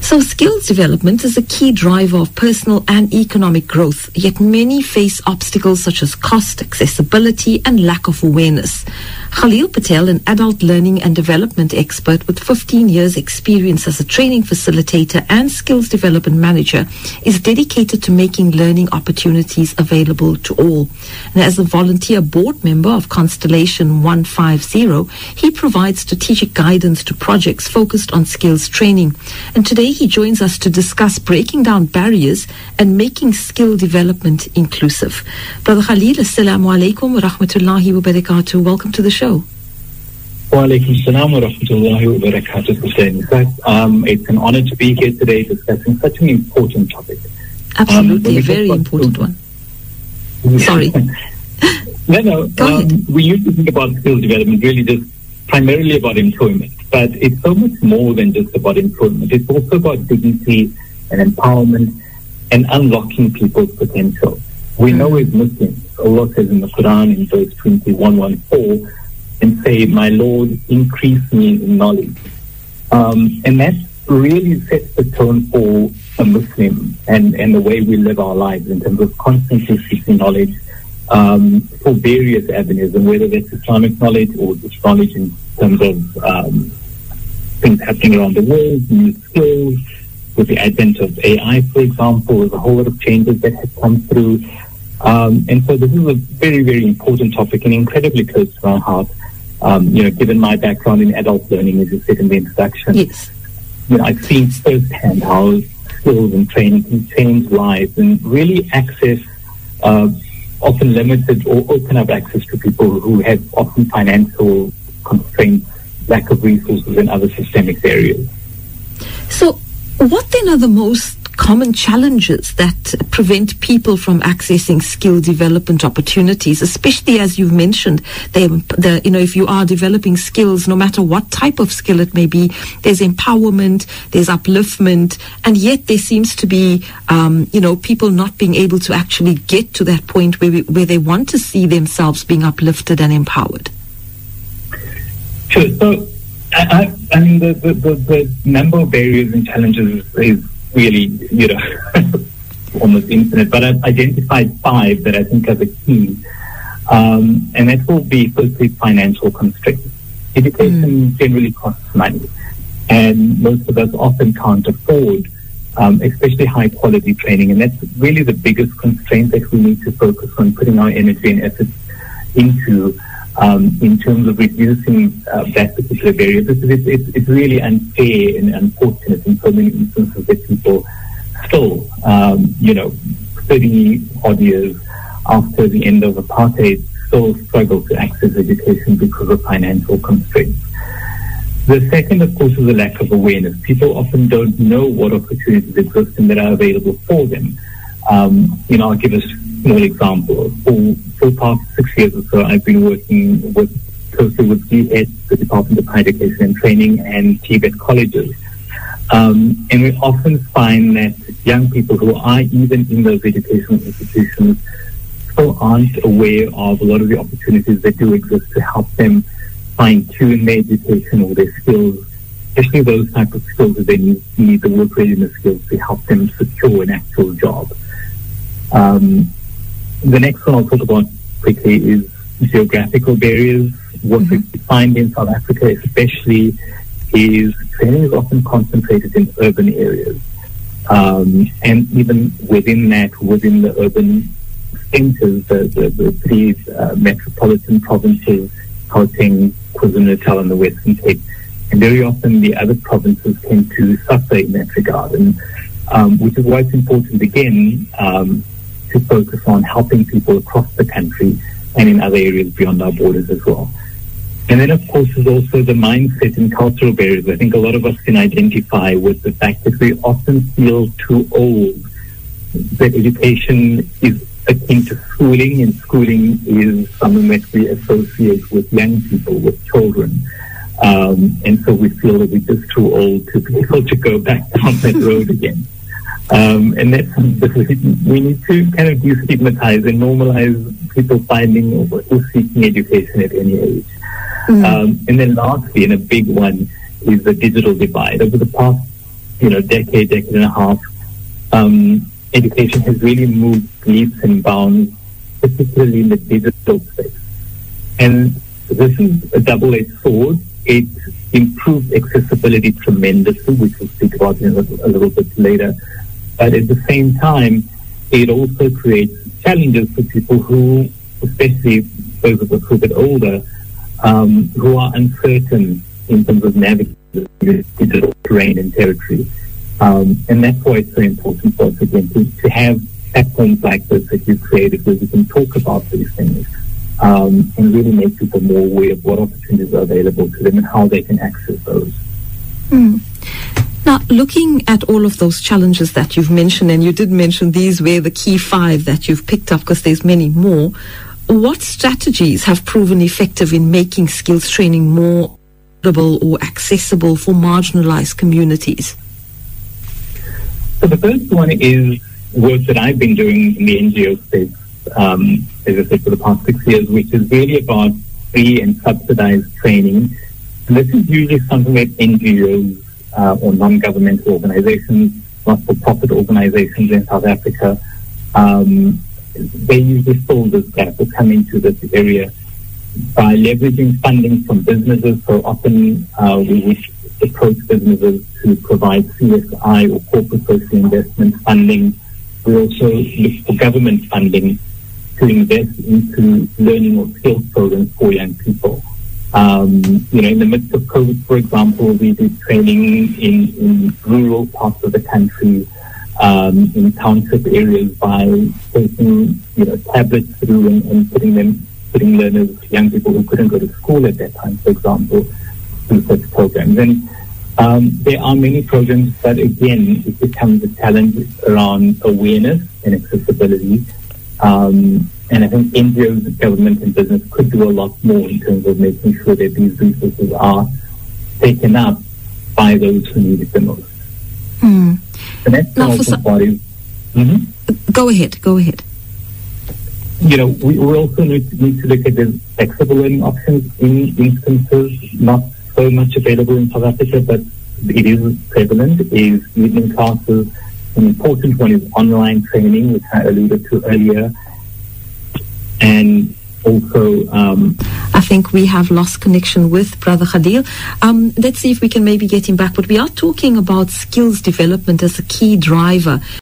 So skills development is a key driver of personal and economic growth, yet many face obstacles such as cost, accessibility, and lack of awareness. Khalil Patel, an adult learning and development expert with 15 years experience as a training facilitator and skills development manager, is dedicated to making learning opportunities available to all. And as a volunteer board member of Constellation 150, he provides strategic guidance to projects focused on skills training. And today he joins us to discuss breaking down barriers and making skill development inclusive. Brother Khalil, assalamu alaikum wa rahmatullahi wa barakatuh. Welcome to the show. Wa alaikum salam wa rahmatullahi wa barakatuh. In fact, it's an honor to be here today discussing such an important topic. Absolutely, a very important one. Sorry. No. We used to think about skill development really just primarily about employment, but it's so much more than just about employment. It's also about dignity and empowerment and unlocking people's potential. We know as Muslims, Allah says in the Quran in verse 21:14, and say, "My Lord, increase me in knowledge." And that really sets the tone for a Muslim and the way we live our lives in terms of constantly seeking knowledge for various avenues, and whether that's Islamic knowledge or just knowledge in terms of things happening around the world, new skills. With the advent of AI, for example, there's a whole lot of changes that have come through. And so this is a very, very important topic and incredibly close to my heart. Given my background in adult learning, as you said in the introduction, yes. I've seen firsthand how skills and training can change lives and really access often limited or open up access to people who have often financial constraints, lack of resources, and other systemic barriers. So what then are the most common challenges that prevent people from accessing skill development opportunities, especially as you've mentioned, if you are developing skills, no matter what type of skill it may be, there's empowerment, there's upliftment, and yet there seems to be, people not being able to actually get to that point where they want to see themselves being uplifted and empowered. Sure. So, I mean, the number of barriers and challenges is really, almost infinite, but I've identified 5 that I think are the key. And that will be firstly financial constraints. Education generally costs money, and most of us often can't afford, especially high quality training. And that's really the biggest constraint that we need to focus on putting our energy and efforts into, in terms of reducing that particular barrier, because it's really unfair and unfortunate in so many instances that people still, 30 odd years after the end of apartheid, still struggle to access education because of financial constraints. The second, of course, is a lack of awareness. People often don't know what opportunities exist and that are available for them. I'll give a small example. For the past 6 years or so, I've been working closely with DHET, the Department of Higher Education and Training, and TVET colleges. And we often find that young people who are even in those educational institutions still aren't aware of a lot of the opportunities that do exist to help them fine-tune their education or their skills, especially those type of skills that they need the work readiness skills to help them secure an actual job. The next one I'll talk about quickly is geographical barriers. What we find in South Africa especially is training is often concentrated in urban areas. And even within the urban centers, the 3 metropolitan provinces, Gauteng, KwaZulu-Natal, and the Western Cape. And very often the other provinces tend to suffer in that regard. And which is why it's important, again, to focus on helping people across the country and in other areas beyond our borders as well. And then, of course, there's also the mindset and cultural barriers. I think a lot of us can identify with the fact that we often feel too old, that education is akin to schooling, and schooling is something that we associate with young people, with children. And so we feel that we're just too old to be able to go back down that road again. And that's something we need to kind of destigmatize and normalize people finding or seeking education at any age. And then lastly, and a big one, is the digital divide. Over the past decade and a half, education has really moved leaps and bounds, particularly in the digital space. And this is a double-edged sword. It improves accessibility tremendously, which we'll speak about in a little bit later. But at the same time, it also creates challenges for people who, especially those of us who are a bit older, who are uncertain in terms of navigating the digital terrain and territory. And that's why it's so important for us, again, to have platforms like this that you've created where we can talk about these things and really make people more aware of what opportunities are available to them and how they can access those. Now, looking at all of those challenges that you've mentioned, and you did mention these were the key 5 that you've picked up because there's many more, what strategies have proven effective in making skills training more affordable or accessible for marginalized communities? So the first one is work that I've been doing in the NGO space, as I said, for the past 6 years, which is really about free and subsidized training. And this is usually something that NGOs or non-governmental organizations, not-for-profit organizations in South Africa, they usually fill this gap or come into this area by leveraging funding from businesses. So often we would approach businesses to provide CSI or corporate social investment funding. We also look for government funding to invest into learning or skills programs for young people. In the midst of COVID, for example, we did training in rural parts of the country, in township areas by taking, tablets through and putting learners, young people who couldn't go to school at that time, for example, through such programs. And there are many programs, but again, it becomes a challenge around awareness and accessibility. And I think NGOs, government and business could do a lot more in terms of making sure that these resources are taken up by those who need it the most. And that's also bodies. Go ahead. We also need to look at the flexible learning options in instances, not so much available in South Africa, but it is prevalent, is evening classes. An important one is online training, which I alluded to earlier. And also, I think we have lost connection with Brother Khalil. Let's see if we can maybe get him back. But we are talking about skills development as a key driver